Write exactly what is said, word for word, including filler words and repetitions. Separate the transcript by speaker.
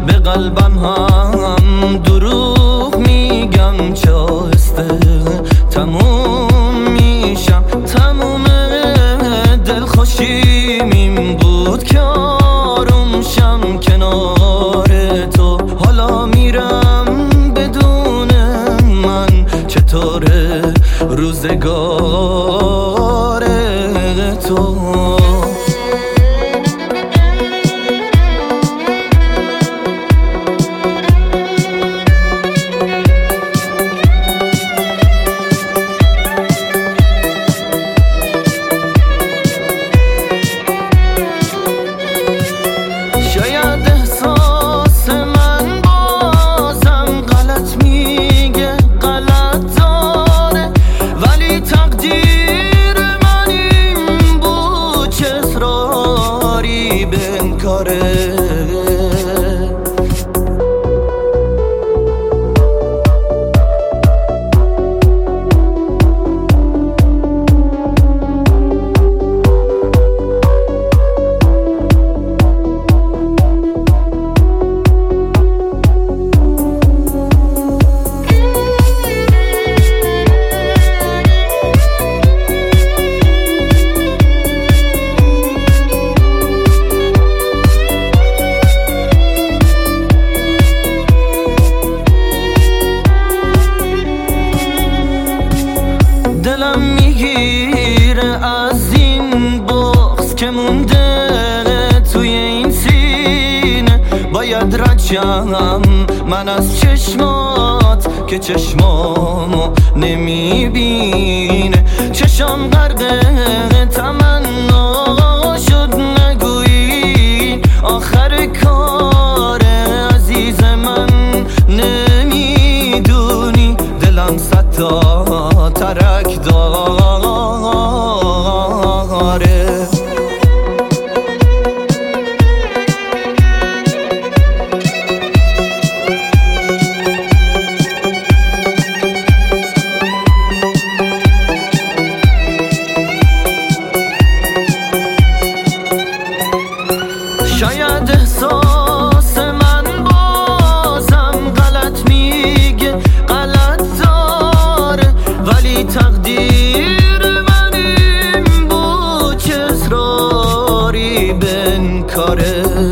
Speaker 1: به قلبم هم دروغ میگم، چه آهسته تموم میشم. تموم دلخوشیم این بود که آروم شم کنار تو. حالا میرم بدون من، چطوره روزگار تو. شاید احساس من بازم غلط میگه، غلط داره، ولی تقدیر من این بود، چه اصراری به انکاره. دلم میگیره از این بغض که مونده توی این سینه. باید رد شم من از چشمات که چشمامو نمیبینه. چشم غرق تمنا شد، نگویی آخر کار عزیز من. نمیدونی دلم صد تا ترک داره. شاید احساس من بازم غلط میگه، غلط داره، ولی تقدیر من این بود، چه اصراری به انکاره.